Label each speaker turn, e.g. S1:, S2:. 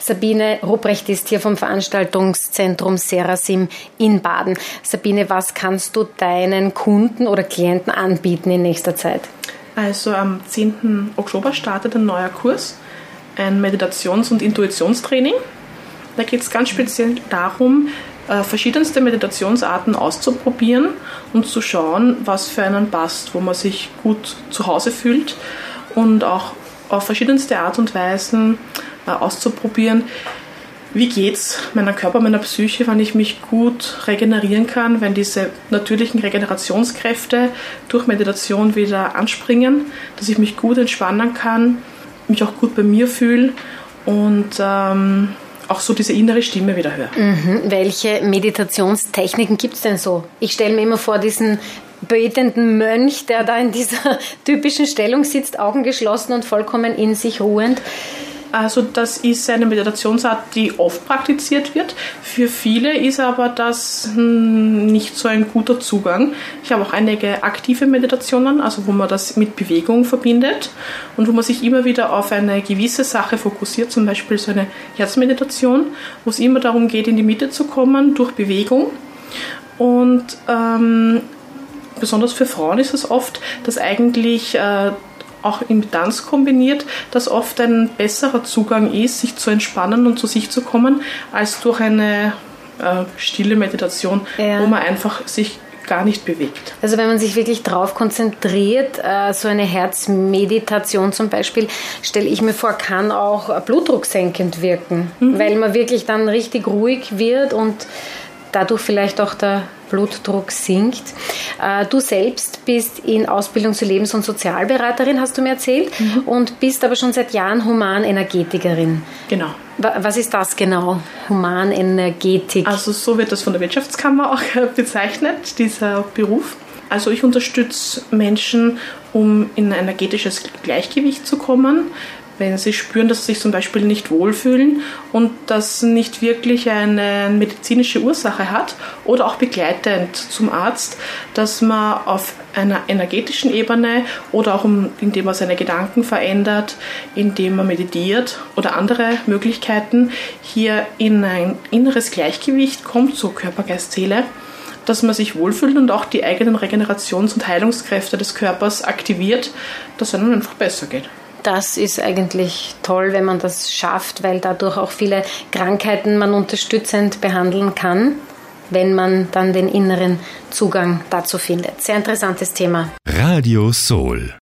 S1: Sabine Rupprecht ist hier vom Veranstaltungszentrum Serasim in Baden. Sabine, was kannst du deinen Kunden oder Klienten anbieten in nächster Zeit?
S2: Also am 10. Oktober startet ein neuer Kurs, ein Meditations- und Intuitionstraining. Da geht es ganz speziell darum, verschiedenste Meditationsarten auszuprobieren und zu schauen, was für einen passt, wo man sich gut zu Hause fühlt und auch auf verschiedenste Art und Weisen auszuprobieren, wie geht's meiner Körper, meiner Psyche, wenn ich mich gut regenerieren kann, wenn diese natürlichen Regenerationskräfte durch Meditation wieder anspringen, dass ich mich gut entspannen kann, mich auch gut bei mir fühle und auch so diese innere Stimme wieder höre.
S1: Welche Meditationstechniken gibt es denn so? Ich stelle mir immer vor, diesen betenden Mönch, der da in dieser typischen Stellung sitzt, Augen geschlossen und vollkommen in sich ruhend.
S2: Also das ist eine Meditationsart, die oft praktiziert wird. Für viele ist aber das nicht so ein guter Zugang. Ich habe auch einige aktive Meditationen, also wo man das mit Bewegung verbindet und wo man sich immer wieder auf eine gewisse Sache fokussiert, zum Beispiel so eine Herzmeditation, wo es immer darum geht, in die Mitte zu kommen durch Bewegung. Und besonders für Frauen ist es oft, dass eigentlich auch im Tanz kombiniert, dass oft ein besserer Zugang ist, sich zu entspannen und zu sich zu kommen, als durch eine stille Meditation, wo man einfach sich gar nicht bewegt.
S1: Also wenn man sich wirklich drauf konzentriert, so eine Herzmeditation zum Beispiel, stelle ich mir vor, kann auch blutdrucksenkend wirken, weil man wirklich dann richtig ruhig wird und dadurch vielleicht auch der Blutdruck sinkt. Du selbst bist in Ausbildung zur Lebens- und Sozialberaterin, hast du mir erzählt, und bist aber schon seit Jahren Humanenergetikerin.
S2: Genau.
S1: Was ist das genau, Humanenergetik?
S2: Also so wird das von der Wirtschaftskammer auch bezeichnet, dieser Beruf. Also ich unterstütze Menschen, um in ein energetisches Gleichgewicht zu kommen, wenn sie spüren, dass sie sich zum Beispiel nicht wohlfühlen und das nicht wirklich eine medizinische Ursache hat oder auch begleitend zum Arzt, dass man auf einer energetischen Ebene oder auch indem man seine Gedanken verändert, indem man meditiert oder andere Möglichkeiten hier in ein inneres Gleichgewicht kommt, so Körper, Geist, Seele, dass man sich wohlfühlt und auch die eigenen Regenerations- und Heilungskräfte des Körpers aktiviert, dass es einem einfach besser geht.
S1: Das ist eigentlich toll, wenn man das schafft, weil dadurch auch viele Krankheiten man unterstützend behandeln kann, wenn man dann den inneren Zugang dazu findet. Sehr interessantes Thema.
S3: Radio Soul.